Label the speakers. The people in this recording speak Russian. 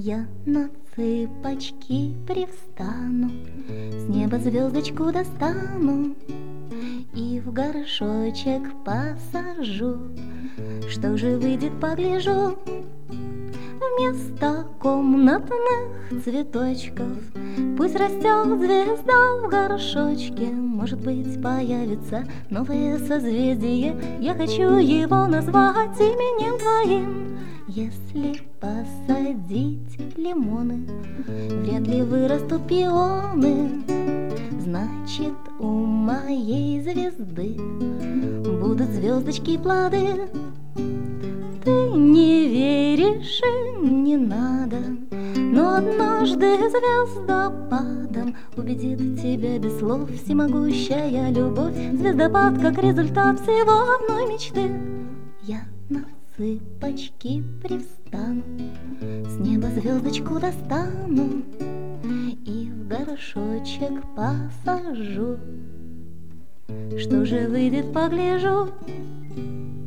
Speaker 1: Я на цыпочки привстану, с неба звездочку достану и в горшочек посажу. Что же выйдет, погляжу. Вместо комнатных цветочков пусть растет звезда в горшочке. Может быть, появится новое созвездие. Я хочу его назвать именем твоим. Если посадить лимоны, вряд ли вырастут пионы. Значит, у моей звезды будут звездочки плоды. Ты не веришь и не надо, но однажды звездопадом убедит тебя без слов всемогущая любовь. Звездопад как результат всего одной мечты. Я на цыпочки привстану, с неба звездочку достану и в горшочек посажу. Что же выйдет, погляжу.